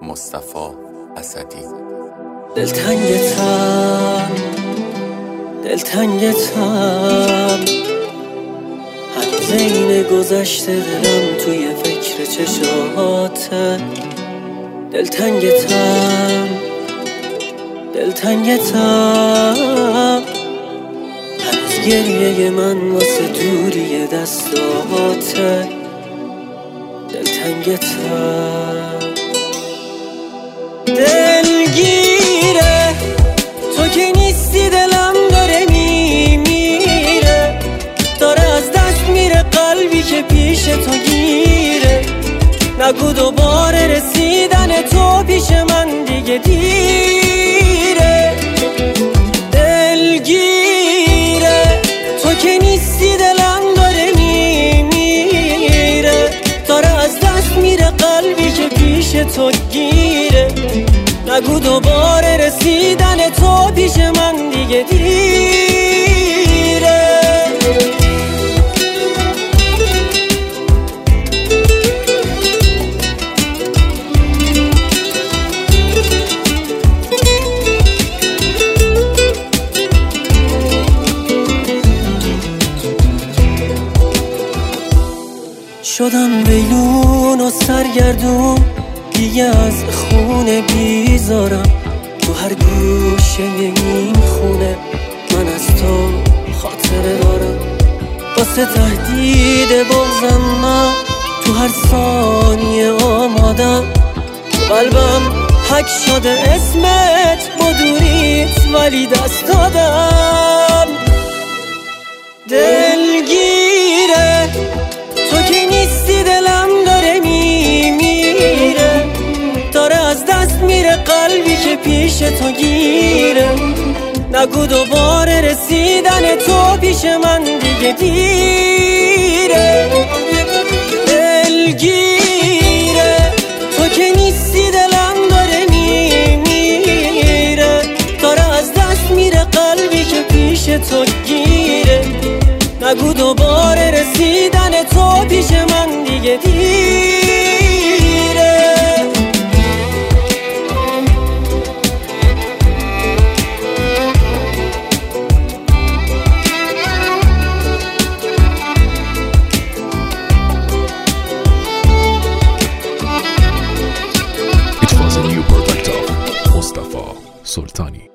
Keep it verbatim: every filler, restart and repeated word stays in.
مصطفی اسدی. دلتنگتم دلتنگتم هنوز این گذشته دلم توی فکر چشاته. دلتنگتم دلتنگتم هنوز گریه من واسه دوری دستاته. دلتنگتم دلگیره تو که نیستی، دلم داره میمیره، داره از دست میره قلبی که پیش تو گیره. نگو دوباره رسیدن تو پیش من دیگه دیره. دلگیره تو که نیستی، دلم داره میمیره، داره از دست میره قلبی که پیش تو گیره. نگو دوباره رسیدن تو پیش من دیگه دیره. شدم بیلون و سرگردون، دیگه از خونه بیزارم. تو هر گوشه این خونه من از تو خاطره دارم. واسه تهدید بغضم من تو هر ثانیه آمادم. قلبم حک شده اسمت با دوریت ولی دست دادم. دلگیره تو که نیستی، دلم داره میمیره، داره از دست میره قلبی که پیش تو گیره. نگو دوباره رسیدن تو پیش من دیگه دیره. دلگیره تو که نیستی، دلم داره میمیره، داره از دست میره قلبی که پیش تو گیره. نگو دوباره رسیدن تو پیش من دیگه دیره. It was a new product of Mustafa Sultani.